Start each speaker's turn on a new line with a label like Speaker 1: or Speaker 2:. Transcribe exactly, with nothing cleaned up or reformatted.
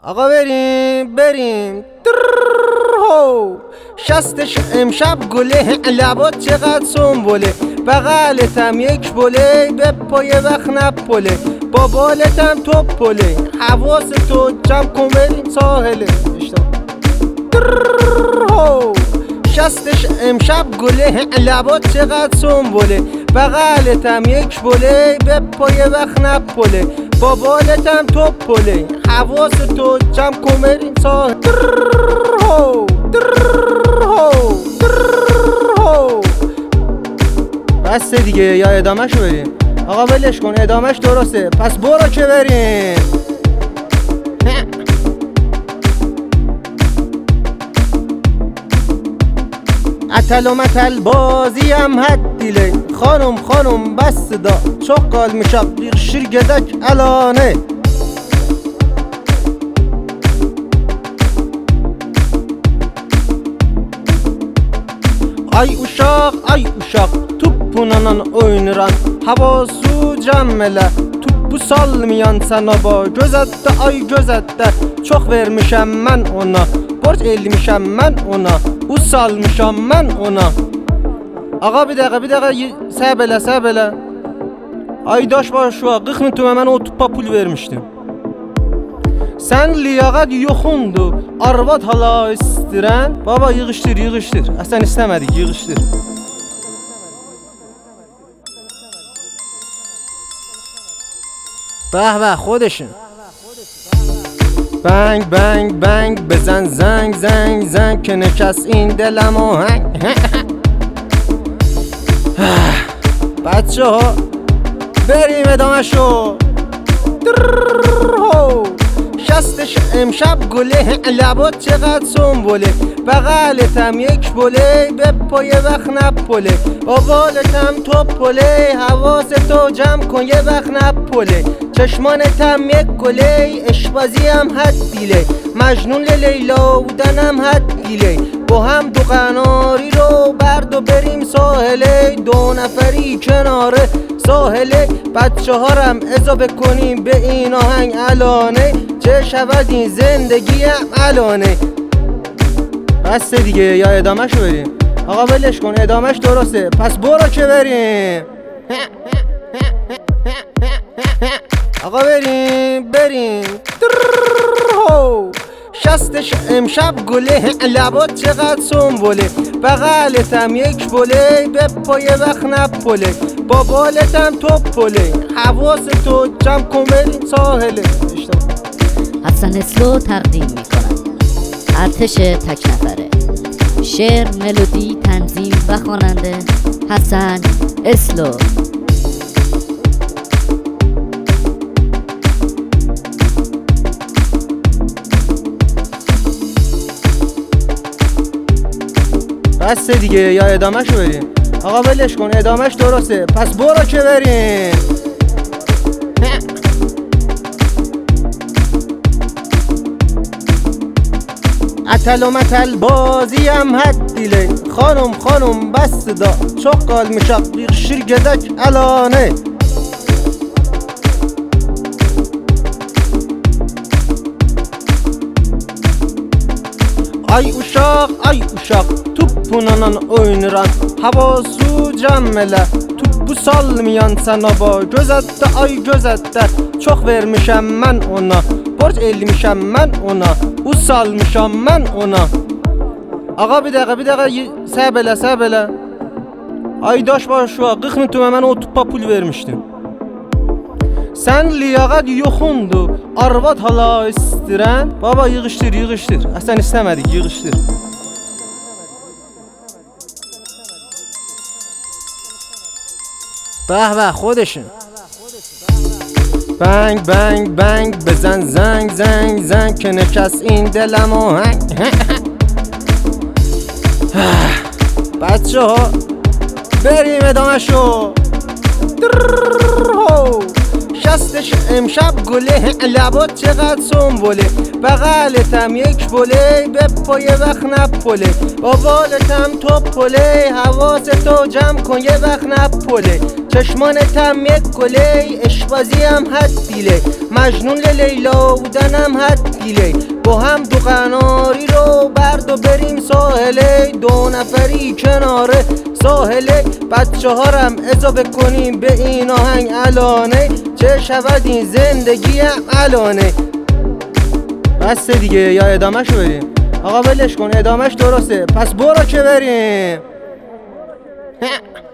Speaker 1: آقا بریم بریم هو شستش امشب گله، لبات چقدر سنبله، بغلتم یک بله، به پای وقت نپله، با بالتم توپله، حواس تو جمع کن بریم ساحله. هو شستش امشب گله، لبات چقدر سنبله، بغلتم یک بله، به پای وقت نپله، با بالتم توپله، حواس تو جمع کن بریم ساحله. بسته دیگه، یا ادامهشو بریم؟ آقا ولش کن، ادامهش درسته، پس برو که بریم. اتل و متل بازیم حد دیلی، خانم خانم بس دا چقال میشب bir şirgedek alane. Ay uşaq, ay uşaq, tuppunanan oynuran, havasu cəmmələ, tuppu salmayan sənaba, gözətdə, ay gözətdə, çox vermişəm mən ona, borc elmişəm mən ona, u salmışam mən ona. Ağa bir dəqiqə, bir dəqiqə, səb elə, səb elə. Ay daş var şu an, qırx min tümə mənə o tuppa pul vermişdim. Sən liyaqat yoxundu, arvad hala istirən. Baba yığışdır, yığışdır. Əsən istəmədik, yığışdır. Bəh bəh, xodşun. Bang bang bang بزن زنگ زنگ زنگ که نشست این دلم آهنگ. بچه ها بریم ادامه شو. شستش امشب گله، لبات چقدر سنبله، بغلتم یک بله، به پای وقت نپله، با بالتم توپله، حواس تو جمع کن یه وقت نپله، چشمانتم یک گله، اشبازیم حد دیله، مجنون لیلا بودنم حد دیله، با هم دو قناری رو بردو بریم ساحله، دو نفری کناره ساحله، بچه ها رم اضافه کنیم به این آهنگ الانه، چه شود این زندگیم الانه. بسته دیگه، یا ادامهشو بریم؟ آقا ولش کن، ادامهش درسته، پس برو که بریم. آقا بریم بریم. شستش امشب گله، لبات چقدر سنبله، بغلتم یک بله، به پای وقت نپله، با بالتم توپله، حواس تو جمع کن بریم ساحله.
Speaker 2: حسن اسلو تقدیم میکنم، ارتش تک نفره، شعر، ملودی، تنظیم و خواننده حسن اسلو.
Speaker 1: بسته دیگه، یا ادامهشو بریم؟ آقا ولش کن، ادامهش درسته، پس برو که بریم. اتل و متل بازیم حد دیلی، خانم خانم بس دا چقال میشب bir şirgedek alane. Ay uşaq, ay uşaq, tuppunanan oynuran, havasu cəmmələ, tuppu salmayan sənaba, gözətdə, ay gözətdə, çox vermişəm mən ona, borc elmişəm mən ona, u salmışam mən ona. Ağa bir dəqiqə, bir dəqiqə, səb elə, səb elə. Ay daş var şu an, qırx min tümə mənə o tuppa pul vermişdim. Sən liyaqat yoxundu, arvad hala istirən. Baba yığışdır, yığışdır. Əsən istəmədik, yığışdır. Bəh bəh, xodşun. Bang bang bang بزن زنگ زنگ زنگ که نشست این دلم آهنگ. بچه ها بریم ادامه شو. شستش امشب گله، لبات چقدر سنبله، بغلتم یک بله، به پای وقت نپله، با بالتم توپله، حواستو جمع کن یه وقت نپله، چشمانتم یک گله، اشبازی هم حد دیله، مجنون لیلا بودنم حد دیله، با هم دو قناری رو برد و بریم ساحله، دو نفری کناره ساحله، بچه هارم اضافه کنیم به این آهنگ الانه، چه شود این زندگیم الانه. بس دیگه، یا ادامهش بریم؟ آقا ولش کن، ادامهش درسته، پس برو که بریم.